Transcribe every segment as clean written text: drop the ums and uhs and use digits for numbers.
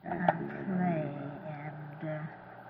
play, and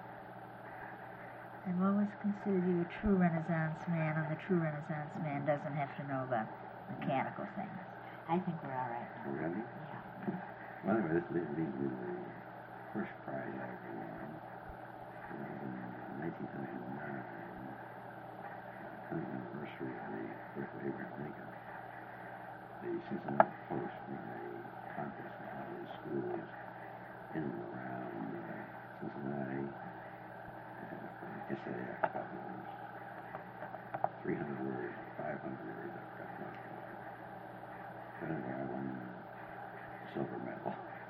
I've always considered you a true Renaissance man, and the true Renaissance man doesn't have to know about mechanical things. I think we're all right now. Really? Yeah. Well, anyway, this leads me to the first prize I ever won. It was in 1999, 100th anniversary of the birth of Abraham Lincoln. The Cincinnati Post ran a contest in all the schools in and around Cincinnati. Essay I forgot what it was. 300 words, 500 words, I forgot what it was. But anyway, I won the silver medal.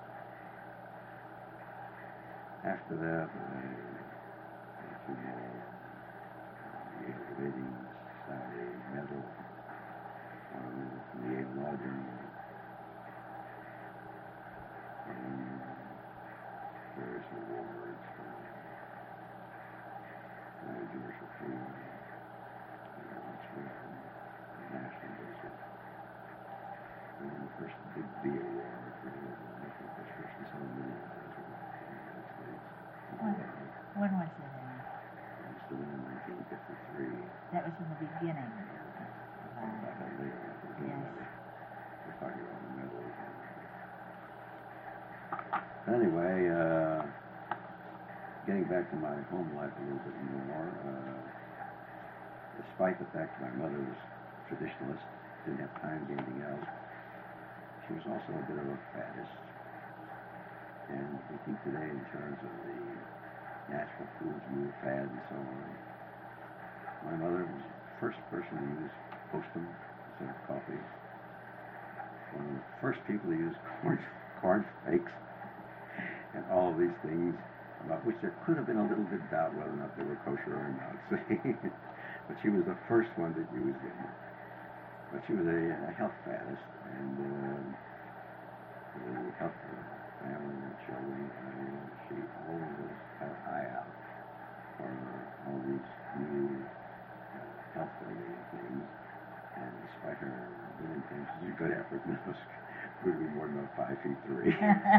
After that, I had a few more Yale Debating Society medal from the Yale Law Journal, and various awards for judicial freedom, the national basis, and the first Big B award for the first $7 million in the United States. When was it in? It was in 1953. That was in the beginning. About that later. Yes. We're talking about the medals. Anyway, getting back to my home life a little bit more, despite the fact that my mother was traditionalist, didn't have time for anything else, she was also a bit of a faddist. And we think today in terms of the natural foods, meal fad, and so on. My mother was the first person to use Postum instead of coffee. One of the first people to use corn flakes, and all of these things about which there could have been a little bit of doubt whether or not they were kosher or not. But she was the first one that used them. But she was a health faddist, and the health of the family and children, she always had an eye out for all these new health-related things. And despite her good intentions and good effort, Mrs. would be more than 5'3".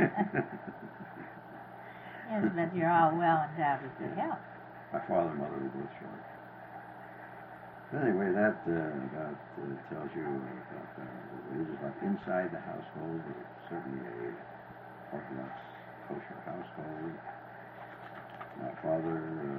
Yes, but you're all well endowed with good health. My father and mother were both short. Anyway, that about tells you about the religious life inside the household. It was certainly a Orthodox kosher household. My father,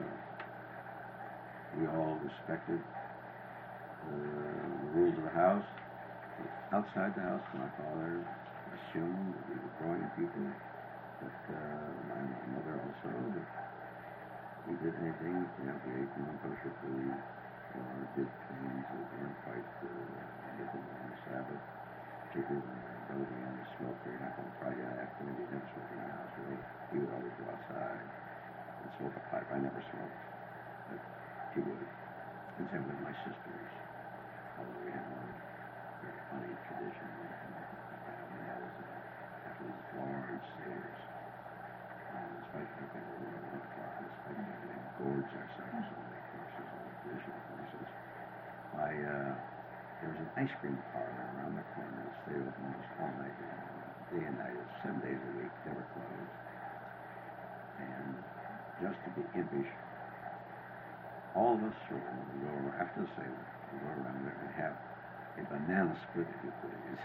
we all respected the rules of the house. But outside the house, my father assumed that we were growing people. But my mother also, if we did anything, we ate non-kosher food, or did things that weren't quite legal on the Sabbath, particularly when Billy began to smoke. For example, on Friday afternoon, he never smoked in the house, really. He would always go outside and smoke a pipe. I never smoked, but he would. And same with my sisters, although we had one very funny tradition in the family. That was after these large sales. Despite the fact that we were 1 o'clock, despite the fact that we gorged ourselves on the courses and the traditional courses, there was an ice cream parlor around the corner that stayed open almost all night long, day and night, 7 days a week, never closed. And just to be impish, all of us children would go around, after the sale, would go around there and have a banana split, if you please.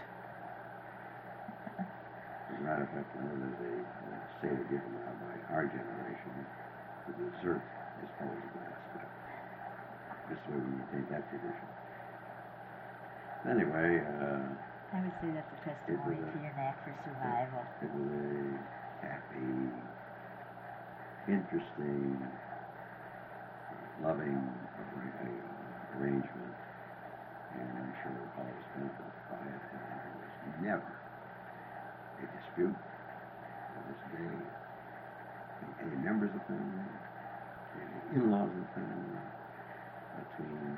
As a matter of fact, I know there's a Seder given out by our generation. The dessert is always a banana split. Just the way we maintain that tradition. Anyway, I would say that's a testimony to your knack for survival. It was a happy, interesting, loving arrangement, and I'm sure all of us benefited by it. And there was never a dispute to this day. Any members of the family, any in-laws of the family, between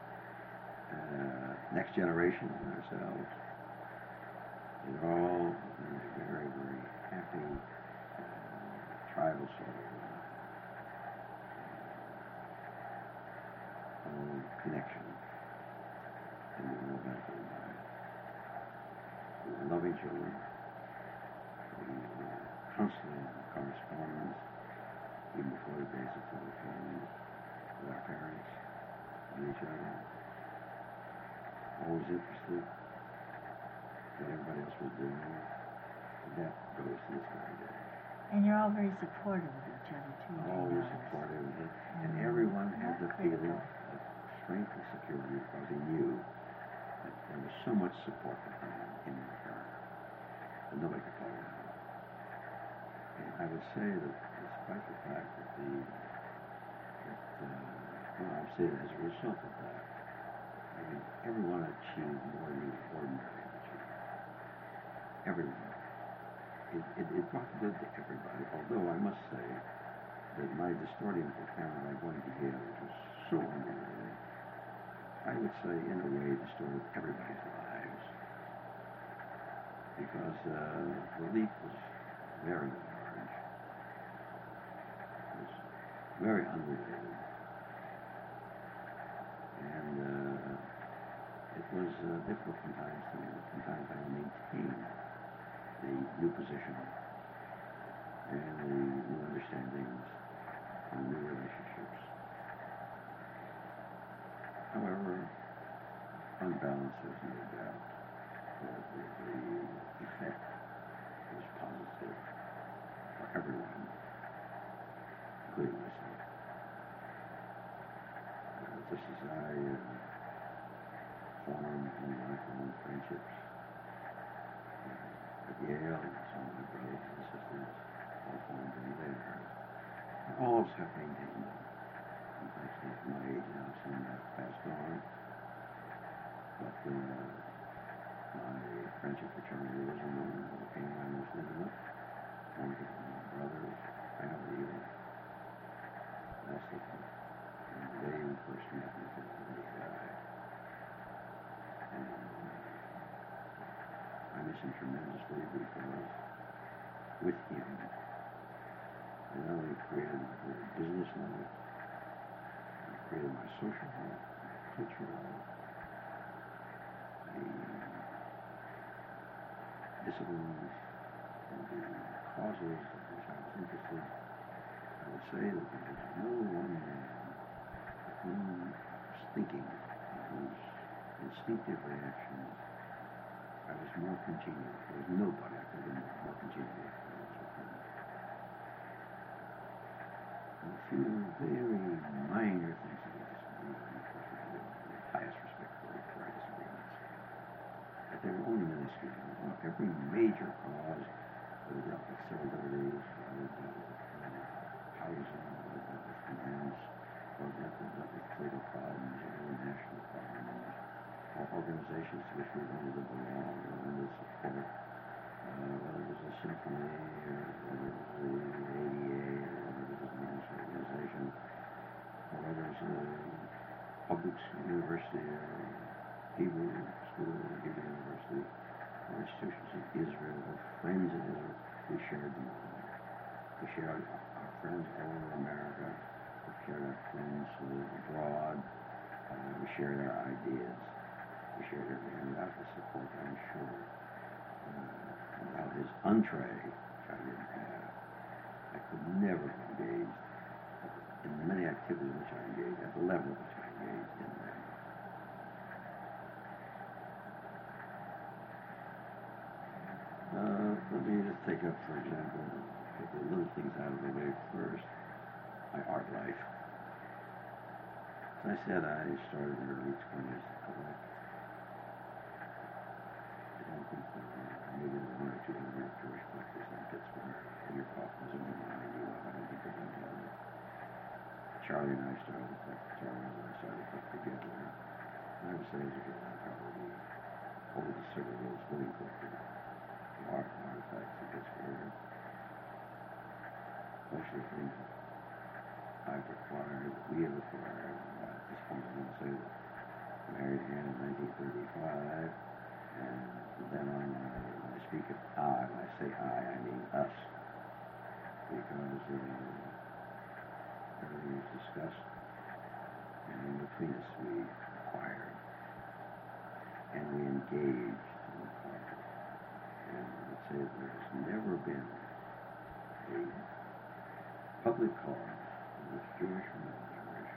next generation and ourselves. They're all in a very, very happy tribal sort of connection. And we were benefited by it. We were loving children. We were constantly in correspondence, even before the days of telephone, with our parents and each other. Always interested in what everybody else was doing. And that goes to this very day. And you're all very supportive of each other, too. Always supportive of it. And everyone had the feeling of strength and security because he knew that there was so much support behind him in return that nobody could play it out. And I would say that despite the fact that I'm saying as a result of that, I mean, everyone achieved more than the ordinary achieved. Everyone. It brought good to everybody, although I must say that my distorting of the camera by going to Yale, which was so unbelievable, I would say in a way distorted everybody's lives. Because the leap was very large. It was very unrelated. And it was difficult from times to maintain the new position and the new understandings and new relationships. However, on balance, there's no doubt that the effect was positive for everyone, including myself. Just as I formed lifelong friendships at Yale, and some of my brothers and sisters all formed them there. I always have maintained them. In fact, at my age now, some have passed on. But my friendship with Charlie Lewis and overcame my most intimate. Friendship with my brothers, family, even. That's the thing. And the day we first met until the day he died. And I miss him tremendously because with him, I not only created my business life, I created my social life, my cultural life, the disciplines, and the causes of which I was interested. I would say that there was no one man whose thinking, whose instinctive reactions I was more congenial. There was nobody I could have been more congenial with than I was with him. And a few very minor things that we disagreed on, of course we had the highest respect for our disagreements. But they were only minuscule. On every major cause, whether it dealt with civil liberties, whether it dealt with housing, whether it dealt with finance, whether it dealt with political problems or national problems, or organizations to which we wanted to belong or wanted to support, whether it was a symphony or whether it was the ADA or whether it was a religious organization or whether it was a public university or Hebrew school or Hebrew university or institutions in Israel or friends in Israel. We shared them all. We shared our friends all over America. We shared our friends abroad. We shared our ideas. We shared everything, and without his support, I'm sure, without his entree, which I didn't have, I could never have engaged in the many activities in which I engaged, at the level at which I engaged in them. Let me just take up, for example, get the little things out of the way first, my art life. As I said, I started in the early 20s to collect. I don't think maybe there were one or two other Jewish collectors in Pittsburgh. Peter Kaufman was the only one I knew of. I don't think there were any others. Charlie and I started to collect. Charlie and I started to collect together. And I would say as a girl, I probably over the several years living collected the art and artifacts in Pittsburgh. Mostly things that I've acquired, that we have acquired. At this point, I'm going to say that I married again in 1935. And from then on, when I speak of when I say I mean us. Because everything was discussed, and between us we acquired, and we engaged in the project. And I would say that there has never been a public cause in which Jewish women language,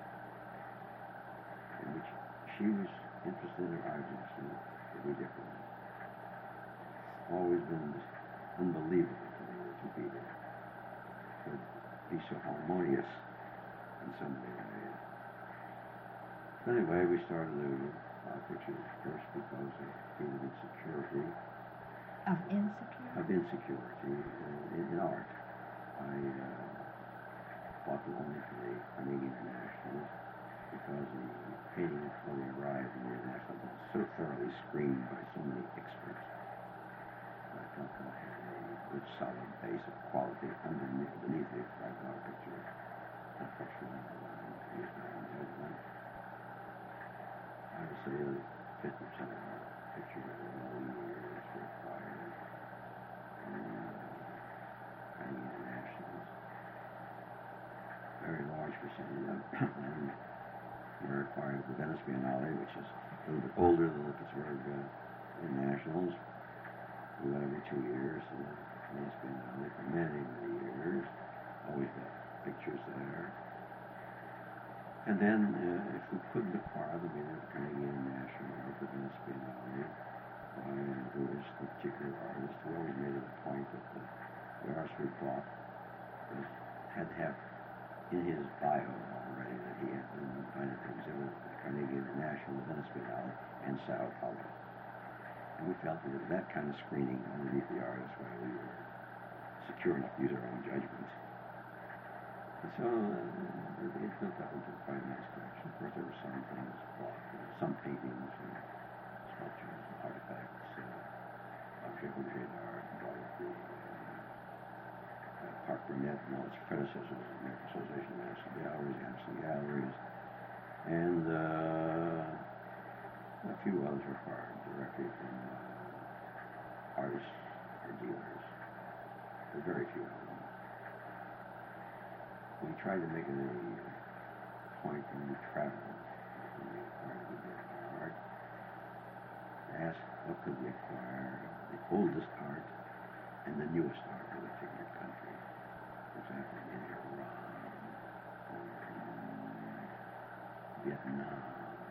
in which she was interested in her agency to be different. It's always been unbelievable to me that two people could be so harmonious in some way. Anyway, we started to talk, which is first because of feeling insecurity. Of insecurity? Of insecurity in art. I fought only for the Carnegie International because the painting before they arrived in the International was so thoroughly screened by so many experts. I felt that I had a good solid base of quality beneath the $5 picture. Unfortunately, I used my own judgment. I would say that 50% of our pictures over all years were acquired in Carnegie Internationals. Very large percentage of them were acquired at the Venice Biennale, which is a little bit older than the Pittsburgh Internationals. We went every 2 years to the Venice Biennale for many, many years. Always got pictures there. And then, if we couldn't acquire them either at the Carnegie International or the Venice Biennale, there was the particular artist who always made it a point that the artist we bought had to have in his bio already that he had been invited to exhibit at the Carnegie International, the Venice Biennale, and Sao Paulo. And we felt that with that kind of screening underneath the artist, while we were secure enough to use our own judgments. And so it built up into quite a nice collection. Of course, there were some things bought, some paintings and sculptures and artifacts. Object Rouget d'Art bought at the Park Burnett and all its predecessors, the American Association of National Galleries, Anderson Galleries, and a few others were acquired directly from artists or dealers. There were very few of them. We tried to make it a point when we traveled, when we acquired the good art, to ask what could we acquire, the oldest art and the newest art of a particular country. For example, in Iran, or in Vietnam,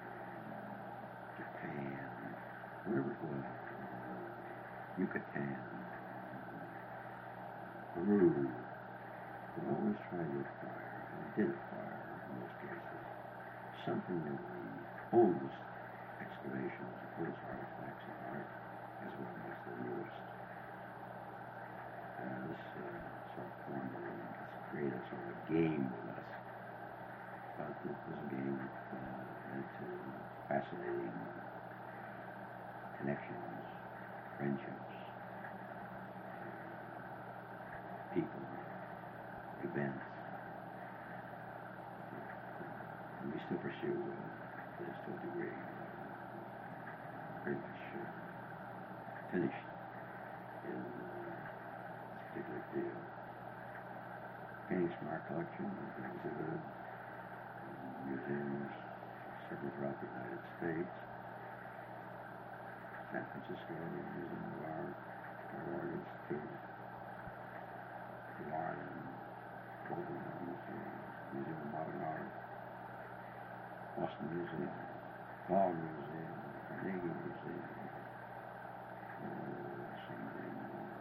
Japan, wherever it was, Yucatan, Peru. We always tried to acquire, and we did acquire in most cases, something of the oldest excavations, the oldest artifacts of art, as well as the newest. This sort of formed created a sort of a game with us, but it was a game that led to fascinating connections, friendships, people, events, and we still pursue this to a degree. Pretty much finished in this particular field. Paintings from our collection have been exhibited in museums several throughout the United States. San Francisco Museum of Art, Art Institute, New Orleans, Golden Museum, Museum of Modern Art, Boston Museum, Ball Museum, Carnegie Museum, something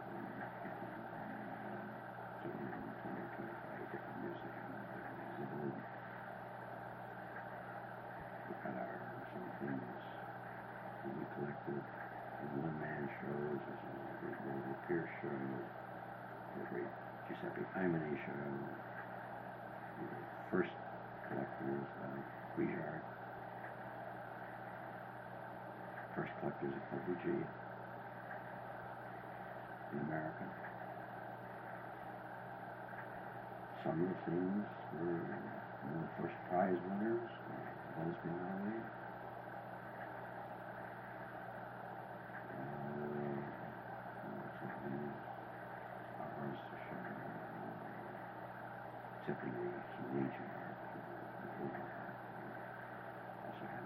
225 different museums exhibited. We had some things that we collected in one-man shows, as the great Walter Pierce show, the great Giuseppe Imani show, the first collectors like Guijard, first collectors of Corbucci in America. Some of the things were one of the first prize winners, Venice Biennale. Typically some ancient art, older art. Also has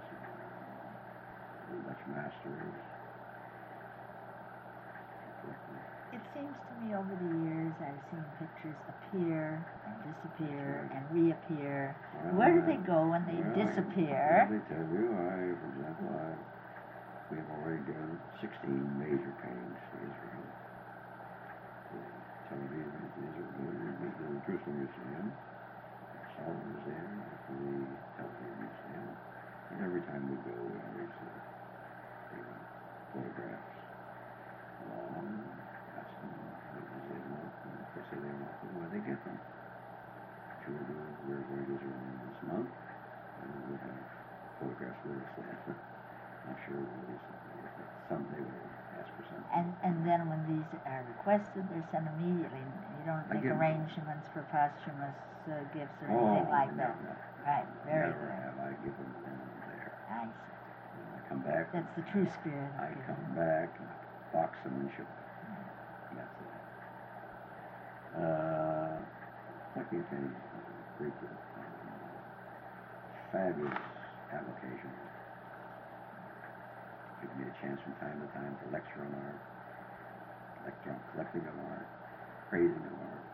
some Dutch masters. It's seems to me over the years I've seen pictures appear and disappear and reappear. Where do they go when they disappear? Let me tell you, for example, we have already given 16 major paintings to Israel. Tel Aviv, the Jerusalem Museum, Solomon Museum, the Tel Aviv Museum. And every time we go, we always photographs. Ask them what they want, and if they say they want them, where they get them. Sure, we're going to Israel this month, and we'll have photographs with us then. I'm sure someday we'll ask for something. And then when these are requested, they're sent immediately. You don't make arrangements for posthumous gifts or anything like that. No. Right, very Never good. have I given them there. I see. When I come back. That's the true spirit. I come back and box them and ship them. That's it. Second thing, great deal. Fabulous application. Give me a chance from time to time to lecture on art, lecture on collecting of art, praising of art.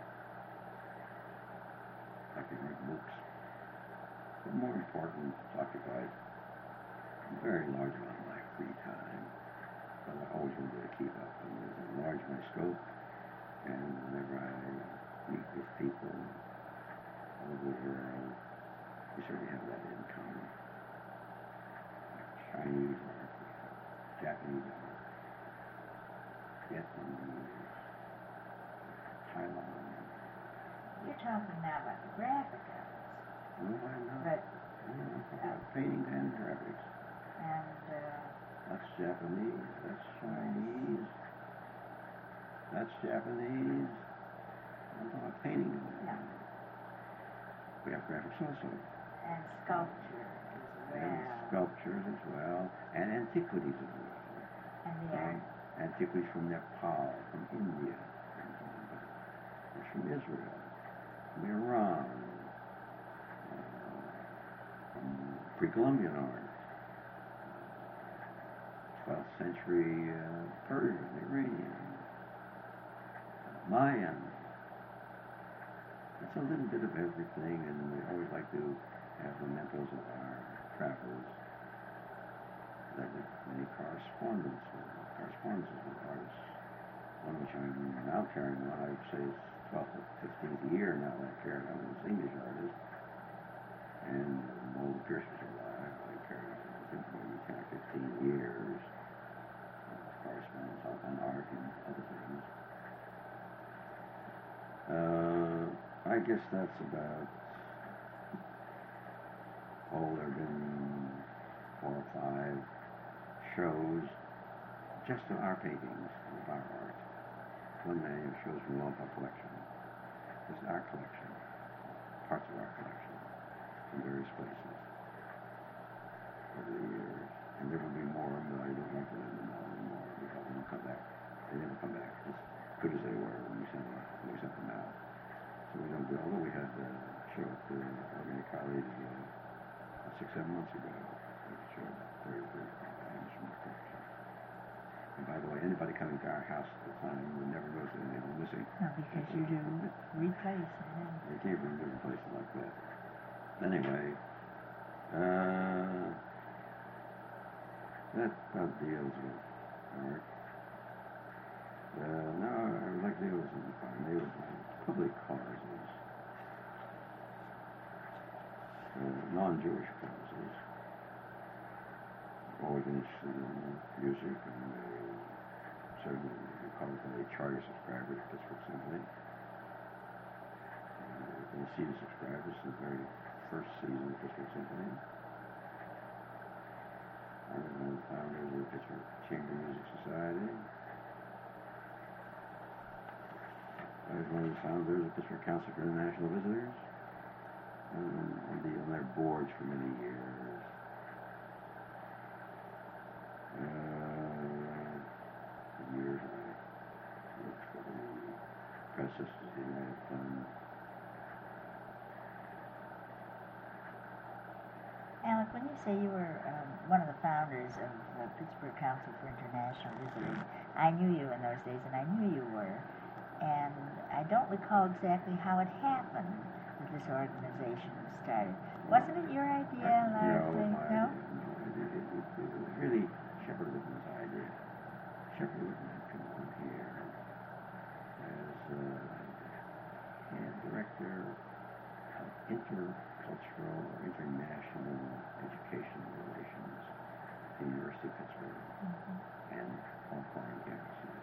I can write books. But more important, it's occupied a very large amount of my free time. But I always wanted to keep up and enlarge my scope. And whenever I meet with people all over the world, we certainly have that in common. Like Chinese art, Japanese art, Vietnamese, Thailand. You're talking now about the graphic arts. No, I'm not. But, Paintings and graphics. and, That's Japanese, that's Chinese, that's Japanese. I'm talking about painting. Yeah. We have graphics also. and sculpture as well. And sculptures as well, and antiquities as well. And the art. Antiquities from Nepal, from India, and from Israel, from Iran, from pre-Columbian art, 12th century Persian, Iranian, Mayan. It's a little bit of everything, and we always like to have mementos of our travels. That we make correspondences with artists. One which I'm now carrying on, I would say is 12th or 15th year now that I carry on with English artists. And Noel Pierce was alive. I carried on with him for maybe 10 or 15 years. Correspondence on art and other things. I guess that's about all. There have been 4 or 5 shows just of our paintings, of our art. One many shows from the Walpole collection. This is our collection, parts of our collection, from various places over the years. And there will be more, but I don't want to let them know anymore because they don't come back. They never come back as good as they were when we sent them out. So we don't do, although we had a show at the Albany College 6-7 months ago. We showed very items from the collection. And by the way, anybody coming to our house at the time would never notice anything missing. No, because you do replace it. They came from different places like that. Anyway, that about deals with art. Now I would like to deal with public causes, non-Jewish causes. I've always been interested in music, and certainly because I'm a charter subscriber to Pittsburgh Symphony. I've been a season subscriber since the very first season of Pittsburgh Symphony. I was one of the founders of the Pittsburgh Chamber Music Society. I was one of the founders of the Pittsburgh Council for International Visitors. And on their boards for many years. For years I worked for the Press Sisters of the United Fund. Alec, when you say you were one of the founders of Pittsburgh Council for International Visitors, I knew you in those days, and I knew you were. And I don't recall exactly how it happened that this organization was started. Wasn't it your idea, largely? No? It was really Shepard Whitman's idea. Shepard Whitman had come on here as head director of intercultural or international education relations at the University of Pittsburgh and all foreign campuses.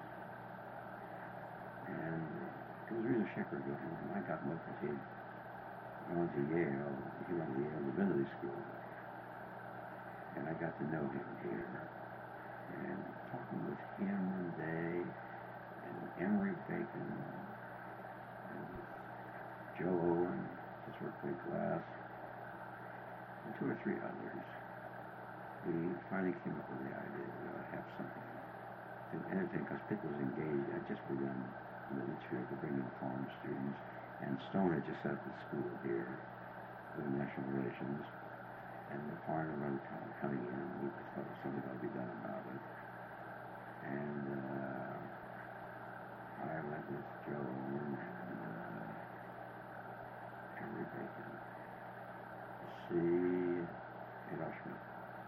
And it was really Shepard Whitman. When I got local, he had gone to Yale. He went to the Yale Divinity School. And I got to know him here. And talking with him one day, and Emory Bacon, and Joe Owen, Pittsburgh Plate Glass, and two or three others, we finally came up with the idea that we ought to have something to entertain, because Pitt was engaged, had just begun in the Litchfield to bring in foreign students, and Stone had just set up the school here for national relations, and the foreign were coming in, and we thought something ought to be done about it. And I went with Joe Owen and Henry Bacon to see Adolf Schmidt.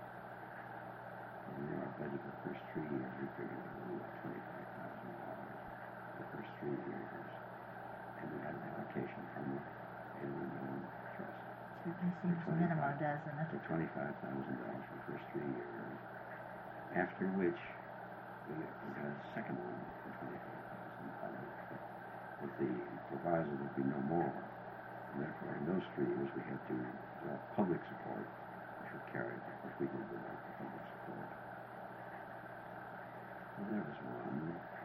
And our budget for the first 3 years, we figured it would be $25,000 the first 3 years. And we had an allocation from the Edwin Young Trust. Certainly seems minimal, doesn't it? For $25,000 for the first 3 years. After which, we got a second one for $25,000 with the proviso there'd be no more. And therefore, in those 3 years, we had to draw public support, which would carry it. Of course, we did without the public support. So there was one.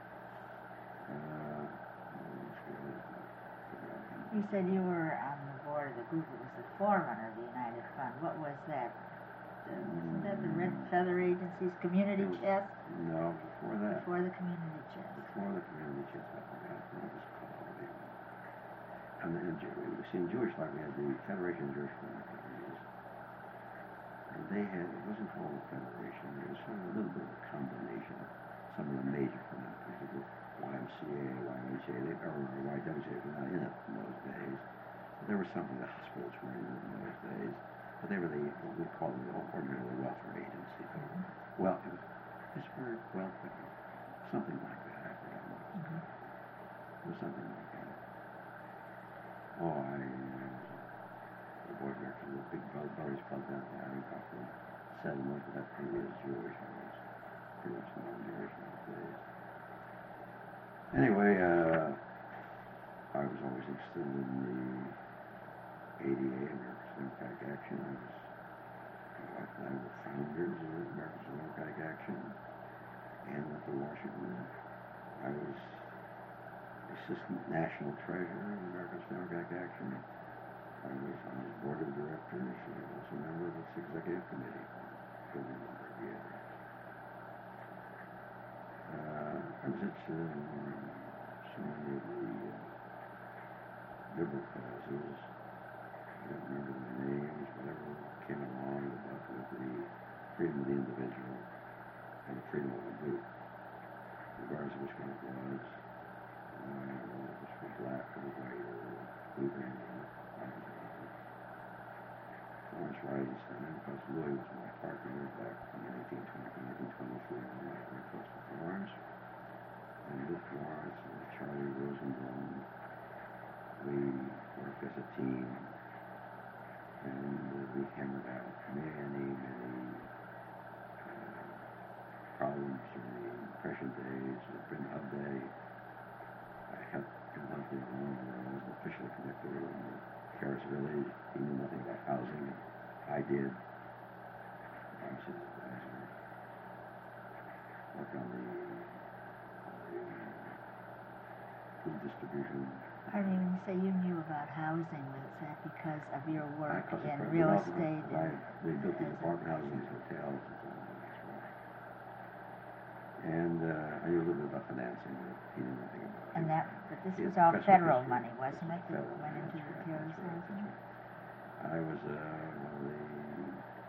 You said you were on the board of the group that was the forerunner of the United Fund. What was that? Wasn't that the Red Feather Agency's community chest? No, before that. Before the community chest. Before the community chest, I forgot what it was called. And then, see, in Jewish life, we had the Federation of Jewish Philanthropies. And they had, it wasn't called the Federation, it was sort of a little bit of a combination of some of the major philanthropies, the YMCA, YMHA, or YWCA, were not in it in those days. But there was something, the hospitals were in it in those days. But they were what we call them ordinarily the welfare agency. Well, it was Pittsburgh Welfare, something like that. I forgot what it was. It was something like that. Oh, I was the board director of the Big Brothers Club down at the Iron Coffee settlement, but that previous Jewish, I was pretty much non-Jewish in those days. Anyway, I was always interested in the ADA, America's Democratic Action. My wife and I were founders of America's Democratic Action. And at the Washington, I was Assistant National Treasurer of America's Democratic Action. I was on the board of directors, and I was a member of its executive committee for a number of years. I was at so many of the liberal causes. I don't remember the names, whatever came along with the freedom of the individual and the freedom of the group, regardless of which one it was. This was black or white or blue green. Florence Risenstein, because Louis was my partner back in 1923 when I was very close to Florence. And with Florence and Charlie Rosenblum, we worked as a team, and we hammered out many problems in the Depression days, the Britain Hub Day. I helped him out there along where I wasn't officially connected with him. Harris Village, he knew nothing about housing. I did. I was his advisor. Worked on the food distribution. Pardon me, when you say you knew about housing, was that because of your work in real estate? They built these apartment houses, these hotels, and so on. That's right. And I knew a little bit about financing, but he knew nothing about it. But this was all federal money, wasn't it, that went into the terrorist housing? I was one of the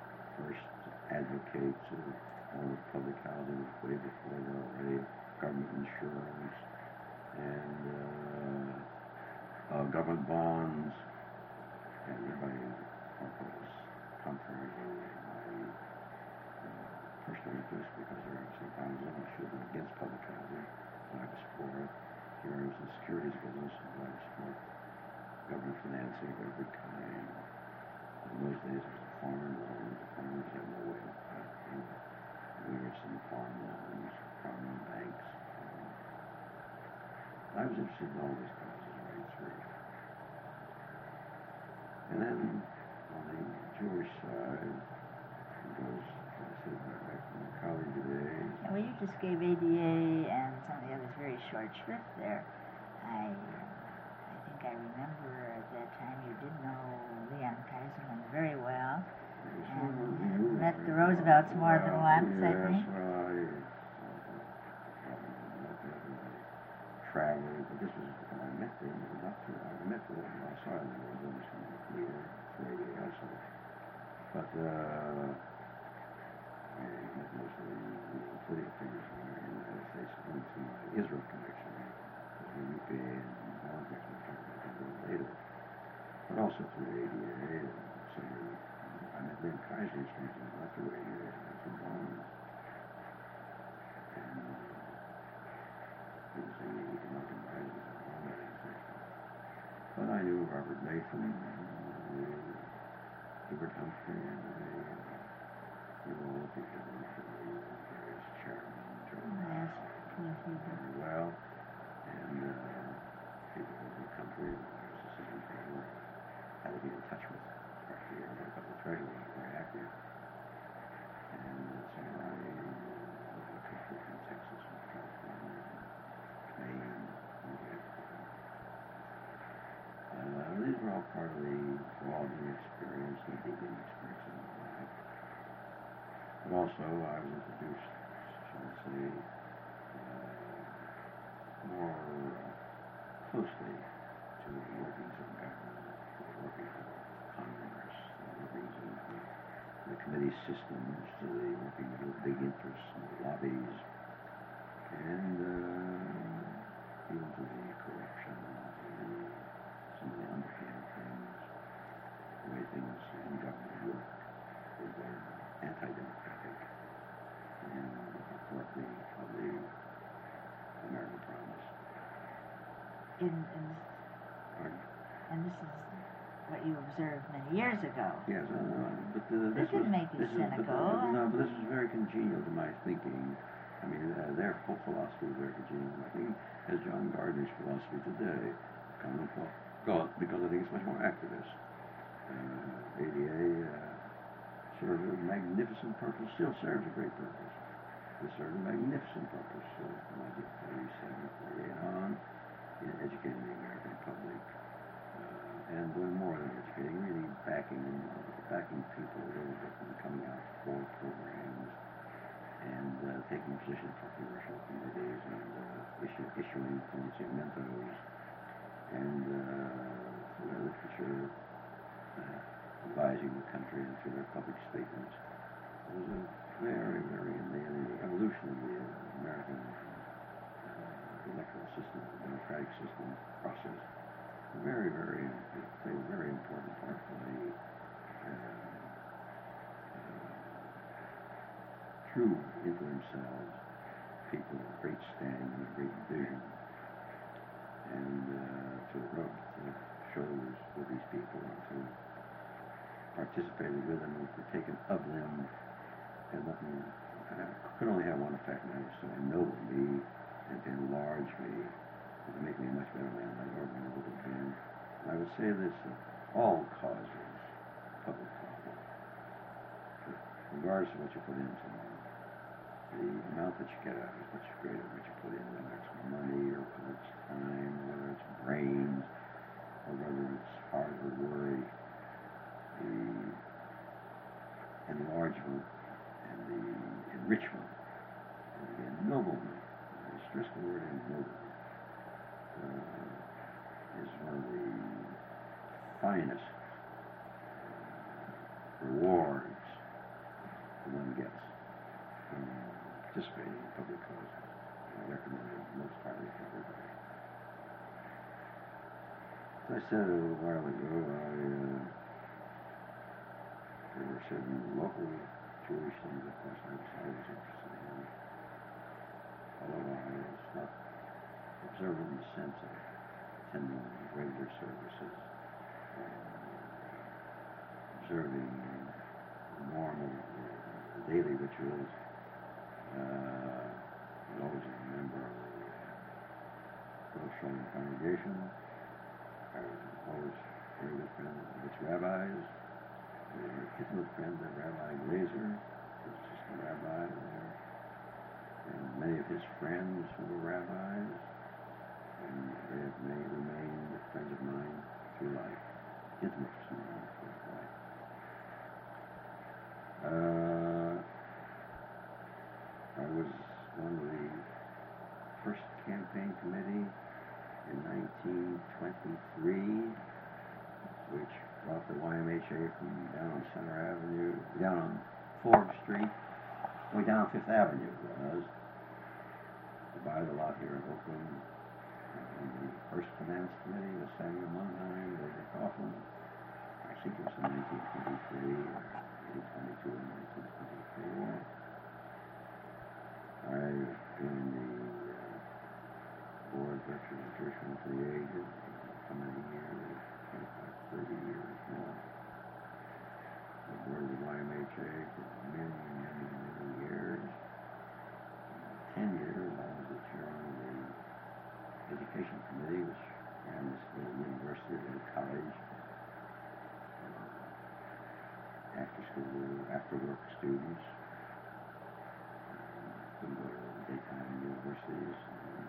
advocates of public housing way before there were already government insurance and government bonds, and everybody thought that was contrary to my personal interest because there are some times when I should have been against public housing, and I was for it. Here I was in the securities business, and I was for government financing of every kind. In those days, it was a farm loan. The farmers had no way of paying. We were some farm loans, farm banks. I was interested in all these causes right through. And then on the Jewish side, it goes, as I said, back from the college days. Well, you just gave ADA and some of the others very short shrift there. I think I remember at that time you did know Leon Kaiserman very well, and met the Roosevelts more than once, yes, I think. Well, I traveled, but this was when I met them. I met them, I saw them in the leader for ADA also. But I met most of the political figures in the United States through my Israel connection. The UPA and all the things we'll talk about a little later. But also through ADA. So I met Lynn Kaiser, not through ADA, but through Bonn. And he was the economic advisor of all that organization. But I knew Robert Nathan, Hubert Humphrey, and all the people from the various chairmen, very well. And people in the country, assistant treasurer, had to be in touch with practically every couple of treasurers, very active. And so I went to the country from Texas and California and Maine. These were all part of the broadening experience, the digging experience in my life. But also I was introduced, shall I say, more closely to the workings of government, to the workings of Congress, the workings of the committee systems, to the workings of the big interests and the lobbies, and even to the corruption, some of the underhand things, the way things in government work, was very anti-democratic, and corrupting of the American promise. And this is what you observed many years ago. Yes, but this didn't make you cynical. But this is very congenial to my thinking. I mean, their whole philosophy is very congenial to my thinking, as John Gardner's philosophy today, common thought, because I think it's much more activist. ADA served a magnificent purpose, still serves a great purpose. It served a magnificent purpose from 1947, 48 on, in educating the American public, and doing more than educating, really backing people a little bit and coming out for programs and taking position for congressional committees and issuing pronunciamentos and through their literature, advising the country and through their public statements. It was a very, very, in the evolution of the American electoral system, the democratic system process, very, very, played a very important part for the drew into themselves people of great standing and great vision, and to shows with these people and to participated with them and partaken of them had nothing, could only have one effect, and that was to ennoble me and to enlarge me and to make me a much better man than I ordinarily would have been. And I would say this of all causes, public causes, regardless of what you put into them, the amount that you get out is much greater than what you put in, whether it's money or whether it's time, whether it's brains, or whether it's hard worry. The enlargement and the enrichment and the ennoblement, I stress the word ennoblement, is one of the finest rewards that one recommended most highly to everybody. As I said a little while ago, there were certain local Jewish things, of course, I was always interested in, although I was not observant in the sense of attending regular services and observing normal daily rituals. I was always a member of the Rosh Hashanah congregation. I was always very good friend of its rabbis. We were intimate friends of Rabbi Glazer, who was just a rabbi there, and many of his friends who were rabbis, and they have remained friends of mine through life, intimate friends of mine through life. I was on the first campaign committee in 1923, which brought the YMHA from down on Center Avenue, down on Forbes Street, way down Fifth Avenue it was, to buy the lot here in Oakland. And the first finance committee was Samuel Mundheim, David Coughlin. I think it was in 1923 or 1922 or 1924. I joined the board of directors of Jewish Home for the Aged how many years? 25, 30 years now. The board of the YMHA for many, many, many years. 10 years I was the chairman of the education committee, which ran this little university and college. After school, after work students. Couldn't go to daytime universities.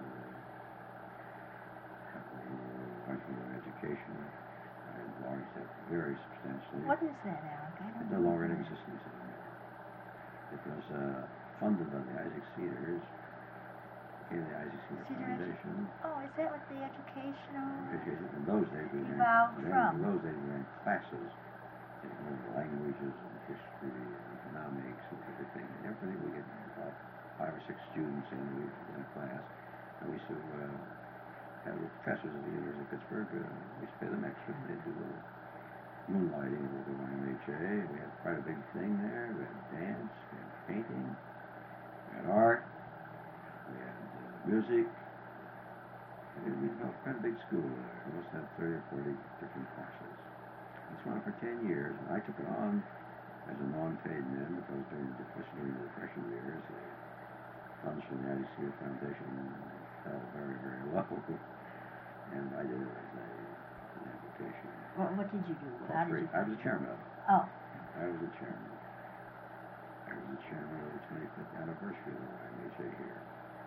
Continuing education. I enlarged that very substantially. What is that, Alec? I don't It's know. no longer in existence anymore. It was funded by the Isaac Cedars. Became the Isaac Cedar Foundation. Oh, is that what the educational... In those days we evolved from? In those days we ran classes. Languages and history and economics and everything. And everybody would get about 5 or 6 students in a class. And we used to have the professors at the University of Pittsburgh. We used to pay them extra. They'd do a little moonlighting with the YMHA. We had quite a big thing there. We had dance, we had painting, we had art, we had music. We developed quite a big school there. We must have 30 or 40 different classes. This went on for 10 years, and I took it on as a non-paid man because during the Depression years, the funds from the Isaac Cedar Foundation fell very, very low, and I did it as an application. What did you do? How did you... I was the chairman of it. Oh. I was the chairman. I was the chairman of the 25th anniversary of the YMHA here.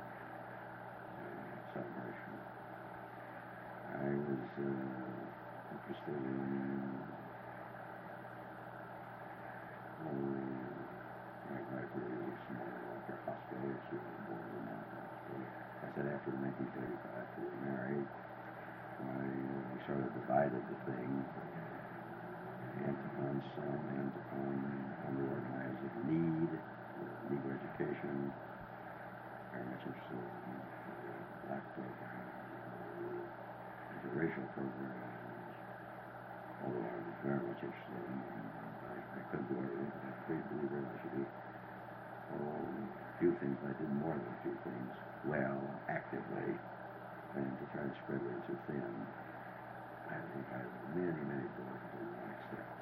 Celebration. I was interested in library, small Walker Hospital, which was born in that hospital. I said after 1935, after we were married, we sort of divided the thing. Aunt upon some, aunt upon underorganized need, legal education, very much interested in the black program, interracial programs, although I was very much interested in I couldn't do everything. I was a great believer I should do a few things. I did more than a few things well, actively, and to try to spread it too thin. I think I have many, many boards to one extent.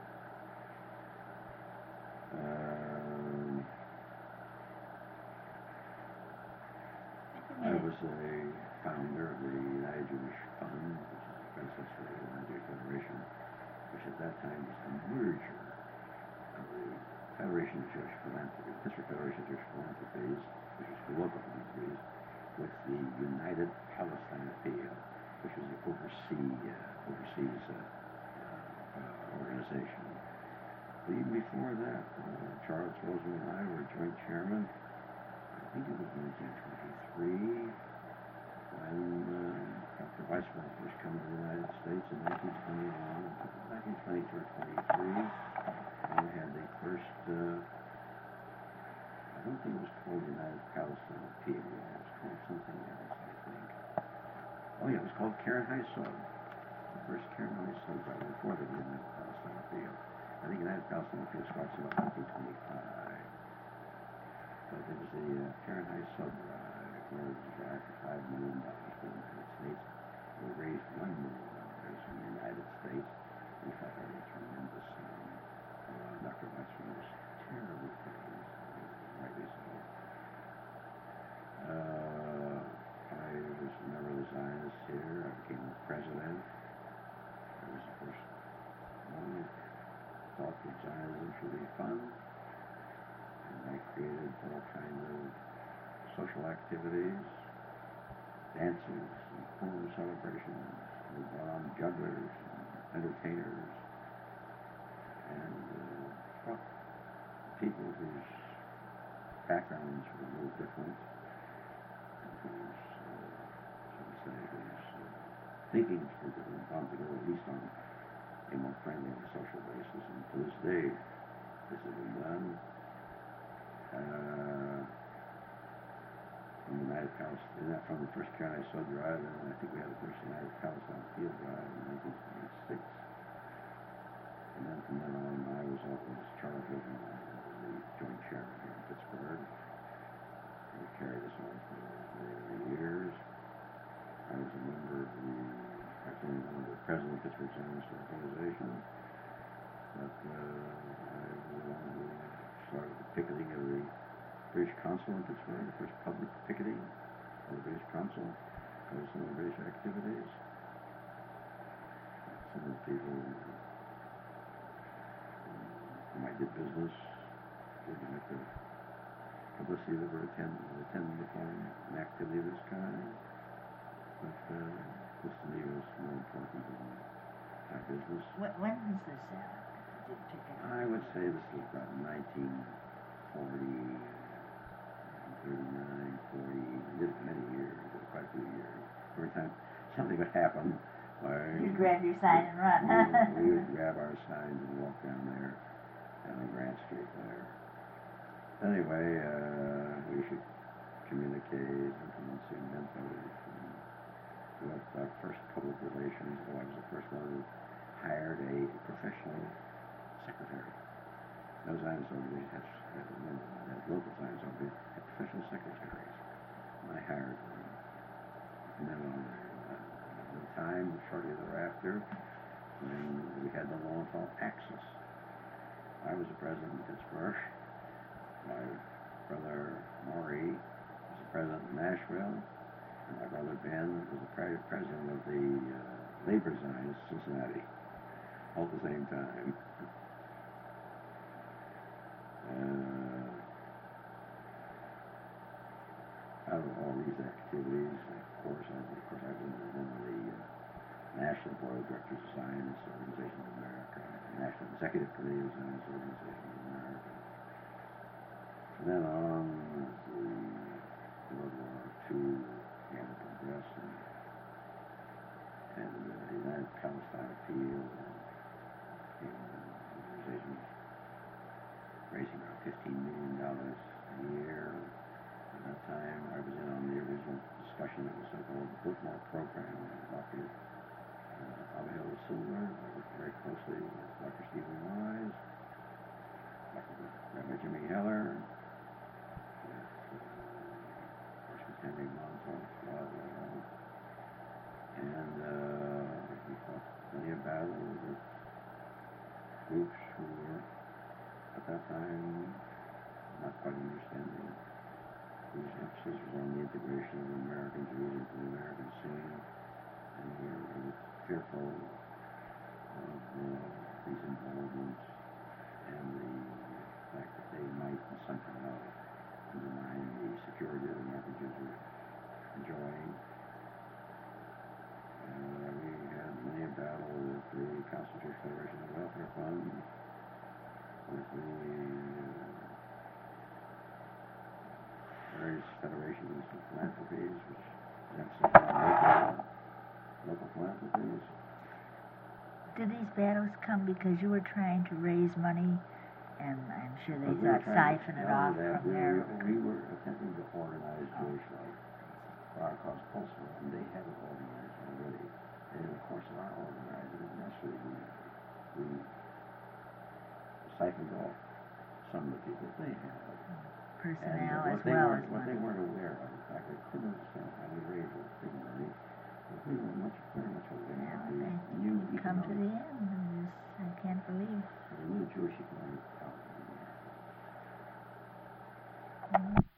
I was a founder of the United Jewish Fund, which is the predecessor of the United Jewish Federation, which at that time was a merger of the Federation of Jewish Philanthropy, Pittsburgh Federation of Jewish Philanthropies, which was for local philanthropies, with the United Palestine Appeal, which was the overseas organization. But even before that, Charles Rosen and I were joint chairman. I think it was 1923 when Dr. Weissman was coming to the United States in 1921, 1922 or 23. We had the first, I don't think it was called United Palace on the Peel. It was called something else, I think. Oh yeah, it was called Karen High Sub. The first Karen High Sub right before the United Palace on the Peel. I think United Palace on the Peel starts in 1925. But there was the Karen High Sub ride, where it was a ride for $5 million for the United States. We raised $1 million from the United States. We thought that was a tremendous sum. Dr. Wexler was terribly pleased, rightly so. I was a member of the Zionists here. I became the president. I was the first one who thought that Zionism should be fun. And I created all kinds of social activities, dances, and pool celebrations. We brought on jugglers and entertainers and brought people whose backgrounds were a little different, and whose, thinkings were different, wanted to go at least on a more friendly and social basis. And to this day, this has been done. From the United Palace, from the first Karen High Sub drive, and I think we had the first United Palace on the Field drive in 1926. And then from then on, I was Charles Hilton, the joint chairman here in Pittsburgh. We carried this on for years. I was a member of the president of the Pittsburgh Zionist Organization. But I was the one who started the picketing of the British Consul in Pittsburgh, the first public picketing of the British Consul. I was some of the British activities. Some of the people whom I did business didn't have the publicity that were attending upon an activity of this kind. But this to me was more important than my business. When was this? I would say this was about 1940. 39, 40, did it many years, quite a few years. Every time something would happen, you'd grab your sign and run. we would grab our signs and walk down there, down Grant Street there. Anyway, we should communicate, influencing mentors, and with our first public relations. I was the first one who hired a professional secretary. Those Zionist organizations had local Zionist organizations had professional secretaries, and I hired one. And then the time shortly thereafter, when we had the law called Axis, I was the president in Pittsburgh. My brother Maury was the president in Nashville, and my brother Ben was the president of the Labor Zionists Cincinnati, all at the same time. Out of all these activities, of course, I've been one of the National Board of Directors of Zionist Organization of America, National Executive Committee of Zionist Organization of America. From then on, the World War II began to progress, and the United Palestine Appeal became an organization raising around $15 million a year. At that time, I was in on the original discussion of the so-called Biltmore program with Dr. Abigail Silver. I worked very closely with Dr. Stephen Wise, Rabbi Jimmy Heller, of course, with Henry Montauk, and we fought plenty of battles with groups who were at that time not quite understanding whose emphasis was on the integration of American Jews into the American scene, and we were fearful of these involvements and the fact that they might somehow undermine the security that American Jews were enjoying. We had many a battle with the Constitutional Federation of Welfare Fund, with the various federations of philanthropies, which emphasize local philanthropies. Did these battles come because you were trying to raise money and I'm sure they Because we were thought trying siphon to it counter off that. from there. We were attempting to organize Jewish life far across Postal, and they had it organized already. And of course, our organizing, and that's where we siphoned off some of the people they had. Personnel And as well as what they money. weren't aware of, in fact, they couldn't understand how we raised this big money. But we were very much aware Now of the they new come to economic, the end. I can't believe. the new Jewish economic outlook. Mhm.